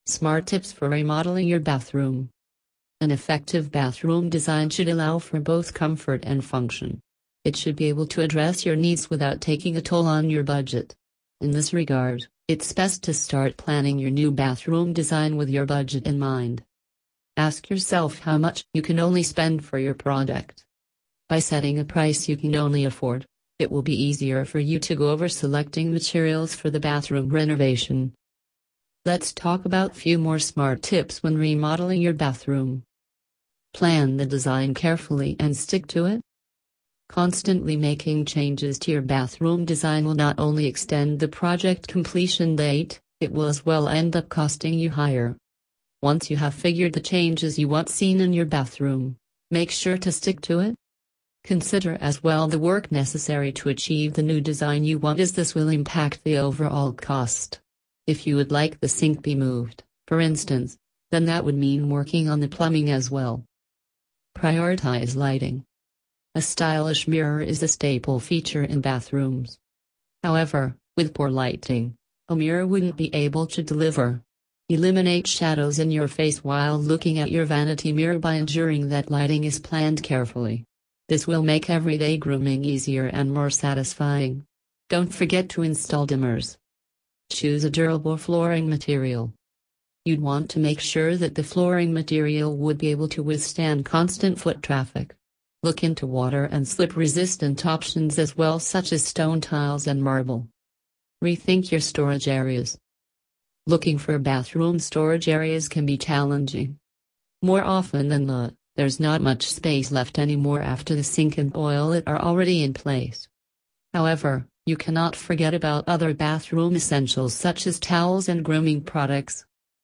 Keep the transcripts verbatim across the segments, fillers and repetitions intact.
Smart tips for remodeling your bathroom. An effective bathroom design should allow for both comfort and function. It should be able to address your needs without taking a toll on your budget. In this regard, it's best to start planning your new bathroom design with your budget in mind. Ask yourself how much you can only spend for your project. By setting a price you can only afford, it will be easier for you to go over selecting materials for the bathroom renovation. Let's talk about few more smart tips when remodeling your bathroom. Plan the design carefully and stick to it. Constantly making changes to your bathroom design will not only extend the project completion date, it will as well end up costing you higher. Once you have figured the changes you want seen in your bathroom, make sure to stick to it. Consider as well the work necessary to achieve the new design you want, as this will impact the overall cost. If you would like the sink be moved, for instance, then that would mean working on the plumbing as well. Prioritize lighting. A stylish mirror is a staple feature in bathrooms. However, with poor lighting, a mirror wouldn't be able to deliver. Eliminate shadows in your face while looking at your vanity mirror by ensuring that lighting is planned carefully. This will make everyday grooming easier and more satisfying. Don't forget to install dimmers. Choose a durable flooring material. You'd want to make sure that the flooring material would be able to withstand constant foot traffic. Look into water and slip-resistant options as well, such as stone tiles and marble. Rethink your storage areas. Looking for bathroom storage areas can be challenging. More often than not, there's not much space left anymore after the sink and toilet are already in place. However, you cannot forget about other bathroom essentials such as towels and grooming products.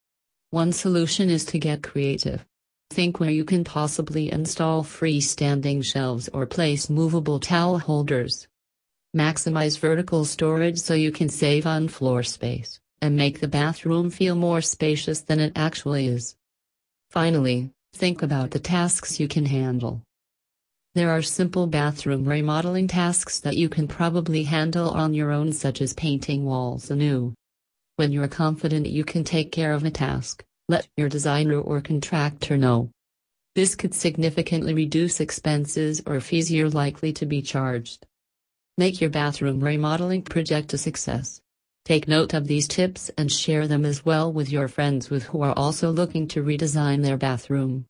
One solution is to get creative. Think where you can possibly install freestanding shelves or place movable towel holders. Maximize vertical storage so you can save on floor space and make the bathroom feel more spacious than it actually is. Finally, think about the tasks you can handle. There are simple bathroom remodeling tasks that you can probably handle on your own, such as painting walls anew. When you're confident you can take care of a task, let your designer or contractor know. This could significantly reduce expenses or fees you're likely to be charged. Make your bathroom remodeling project a success. Take note of these tips and share them as well with your friends with who are also looking to redesign their bathroom.